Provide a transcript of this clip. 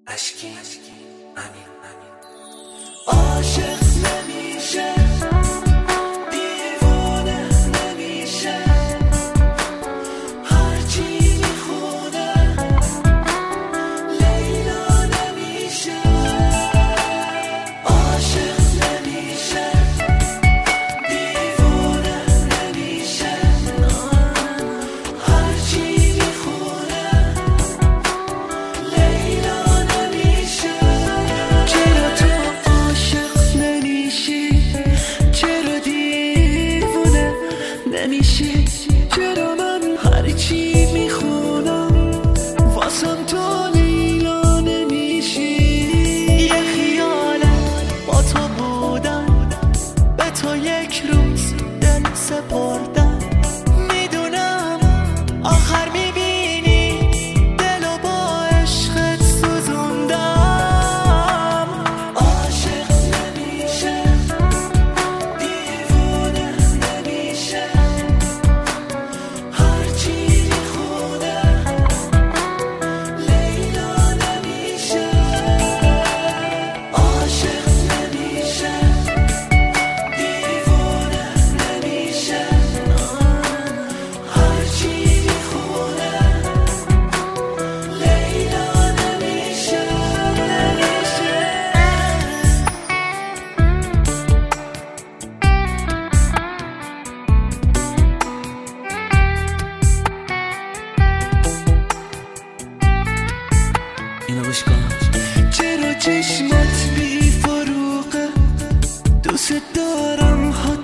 اشکی امین عاشق نمیشه دیوانه نمیشه هرچی میخونه لیلا نمیشه عاشق نمیشه دیوانه نمیشه هرچی میخونه لیلا نمیشه چرا تو عاشق نمیشی چرا دیوانه نمیشی چرا من هرچی میخونم واسم تو لیلا نمیشی یه خیالت با تو بودن به تو یک روز دل سپردن میدونم آخر میبینی دلو با عشقت سوزوندم عاشق نمیشه دیوانه نمیشه هرچی میخونه لیلا نمیشه عاشق نمیشه دیوانه نمیشه هرچی میخونه لیلا نمیشه اینو گوش کن چرا چشمت بی فروغه دوست دارم